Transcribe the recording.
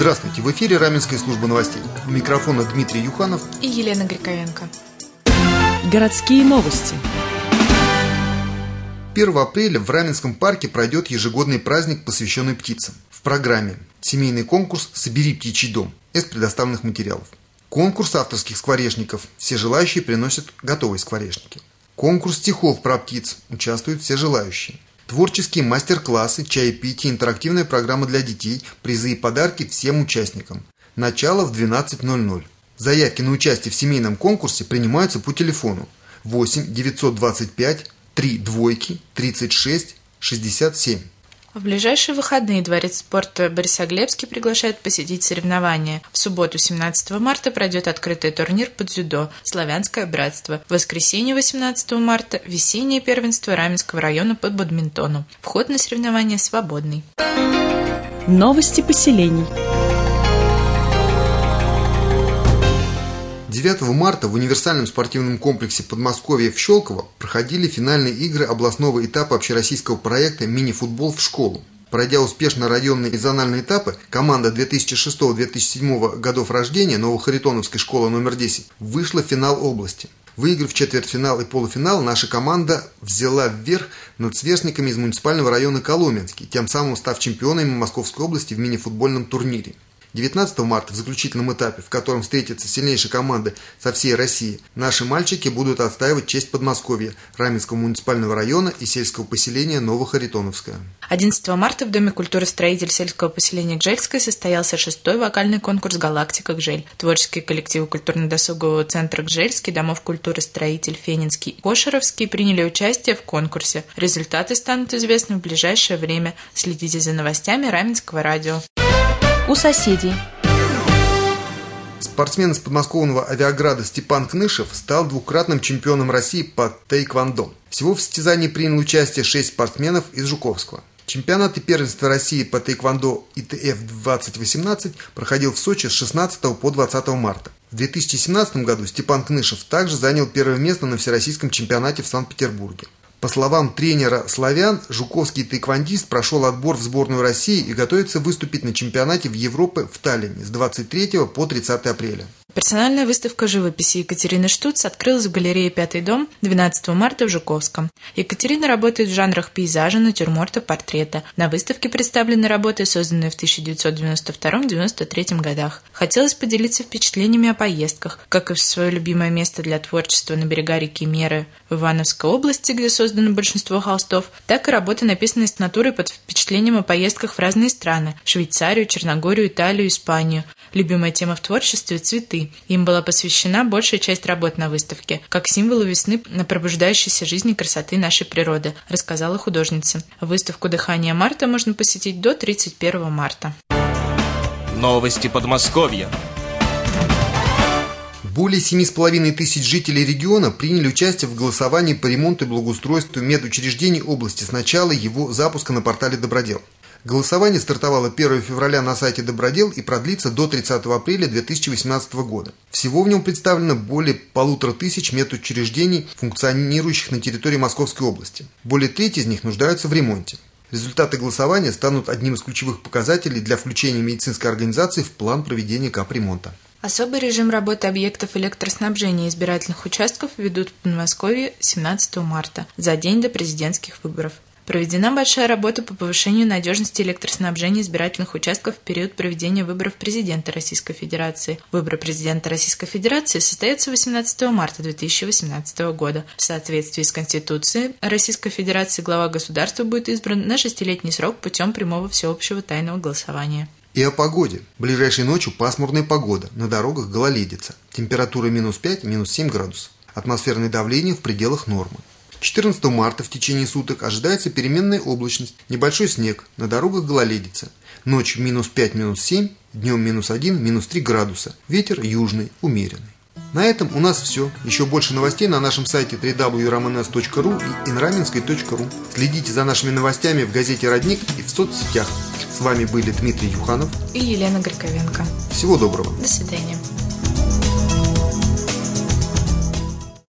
Здравствуйте, в эфире Раменская служба новостей. У микрофона Дмитрий Юханов и Елена Гриковенко. Городские новости. 1 апреля в Раменском парке пройдет ежегодный праздник, посвященный птицам. В программе семейный конкурс «Собери птичий дом» из предоставленных материалов. Конкурс авторских скворечников. Все желающие приносят готовые скворечники. Конкурс стихов про птиц. Участвуют все желающие. Творческие мастер-классы, чаепитие, интерактивная программа для детей, призы и подарки всем участникам. Начало в 12:00. Заявки на участие в семейном конкурсе принимаются по телефону 8 925 3 двойки 36 67. В ближайшие выходные Дворец спорта Борисоглебский приглашает посетить соревнования. В субботу, 17 марта, пройдет открытый турнир по дзюдо «Славянское братство». В воскресенье, 18 марта, весеннее первенство Раменского района по бадминтону. Вход на соревнования свободный. Новости поселений. 9 марта в универсальном спортивном комплексе Подмосковья в Щелково проходили финальные игры областного этапа общероссийского проекта «Мини-футбол в школу». Пройдя успешно районные и зональные этапы, команда 2006-2007 годов рождения Новохаритоновской школы номер 10 вышла в финал области. Выиграв четвертьфинал и полуфинал, наша команда взяла вверх над сверстниками из муниципального района Коломенский, тем самым став чемпионами Московской области в мини-футбольном турнире. 19 марта в заключительном этапе, в котором встретятся сильнейшие команды со всей России, наши мальчики будут отстаивать честь Подмосковья, Раменского муниципального района и сельского поселения Новохаритоновское. 11 марта в Доме культуры строитель сельского поселения Гжельское состоялся 6-й вокальный конкурс «Галактика Гжель». Творческие коллективы культурно-досугового центра Гжельский, Домов культуры строитель Фенинский и Кошеровский приняли участие в конкурсе. Результаты станут известны в ближайшее время. Следите за новостями Раменского радио. У соседей. Спортсмен из подмосковного Авиаграда Степан Кнышев стал двукратным чемпионом России по тэйквондо. Всего в состязании приняли участие 6 спортсменов из Жуковского. Чемпионат и первенство России по тэйквондо ИТФ-2018 проходил в Сочи с 16 по 20 марта. В 2017 году Степан Кнышев также занял первое место на всероссийском чемпионате в Санкт-Петербурге. По словам тренера славян, жуковский тэйквондист прошел отбор в сборную России и готовится выступить на чемпионате в Европе в Таллине с 23 по 30 апреля. Персональная выставка живописи Екатерины Штуц открылась в галерее «Пятый дом» 12 марта в Жуковском. Екатерина работает в жанрах пейзажа, натюрморта, портрета. На выставке представлены работы, созданные в 1992-1993 годах. Хотелось поделиться впечатлениями о поездках, как и в свое любимое место для творчества на берега реки Меры в Ивановской области, где создано большинство холстов, так и работы, написанные с натурой под впечатлением о поездках в разные страны – Швейцарию, Черногорию, Италию, Испанию. Любимая тема в творчестве – цветы. Им была посвящена большая часть работ на выставке, как символу весны на пробуждающейся жизни красоты нашей природы, рассказала художница. Выставку «Дыхание марта» можно посетить до 31 марта. Новости Подмосковья. Более 7,5 тысяч жителей региона приняли участие в голосовании по ремонту и благоустройству медучреждений области с начала его запуска на портале «Добродел». Голосование стартовало 1 февраля на сайте «Добродел» и продлится до 30 апреля 2018 года. Всего в нем представлено более 1500 медучреждений, функционирующих на территории Московской области. Более трети из них нуждаются в ремонте. Результаты голосования станут одним из ключевых показателей для включения медицинской организации в план проведения капремонта. Особый режим работы объектов электроснабжения избирательных участков введут в Подмосковье 17 марта, за день до президентских выборов. Проведена большая работа по повышению надежности электроснабжения избирательных участков в период проведения выборов президента Российской Федерации. Выборы президента Российской Федерации состоятся 18 марта 2018 года. В соответствии с Конституцией Российской Федерации глава государства будет избран на 6-летний срок путем прямого всеобщего тайного голосования. И о погоде. Ближайшей ночью пасмурная погода, на дорогах гололедица. Температура -5, -7 градусов. Атмосферное давление в пределах нормы. 14 марта в течение суток ожидается переменная облачность, небольшой снег, на дорогах гололедица. Ночью -5, -7, днем -1, -3 градуса. Ветер южный, умеренный. На этом у нас все. Еще больше новостей на нашем сайте www.rmns.ru и inramenской.ru. Следите за нашими новостями в газете «Родник» и в соцсетях. С вами были Дмитрий Юханов и Елена Гриковенко. Всего доброго. До свидания.